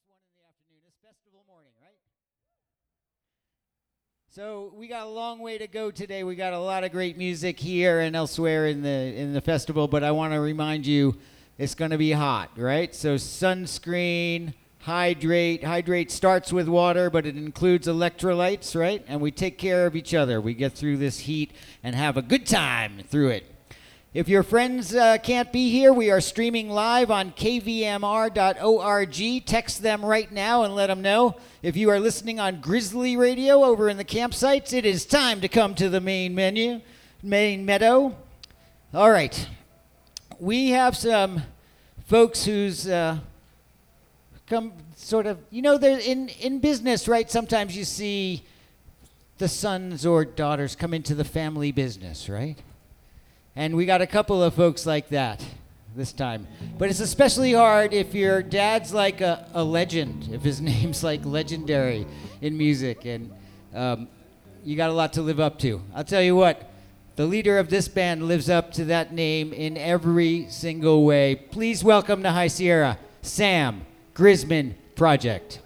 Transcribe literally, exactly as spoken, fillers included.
one in the afternoon. It's festival morning, right? So we got a long way to go today. We got a lot of great music here and elsewhere in the in the festival, but I want to remind you it's going to be hot, right? So sunscreen, hydrate. Hydrate starts with water, but it includes electrolytes, right? And we take care of each other. We get through this heat and have a good time through it. If your friends uh, can't be here, we are streaming live on K V M R dot org. Text them right now and let them know. If you are listening on Grizzly Radio over in the campsites, it is time to come to the main menu, main meadow. All right. We have some folks who's uh, come sort of, you know, they're in, in business, right? Sometimes you see the sons or daughters come into the family business, right? And we got a couple of folks like that this time. But it's especially hard if your dad's like a, a legend, if his name's like legendary in music. And um, you got a lot to live up to. I'll tell you what, the leader of this band lives up to that name in every single way. Please welcome to High Sierra, Sam Grisman Project.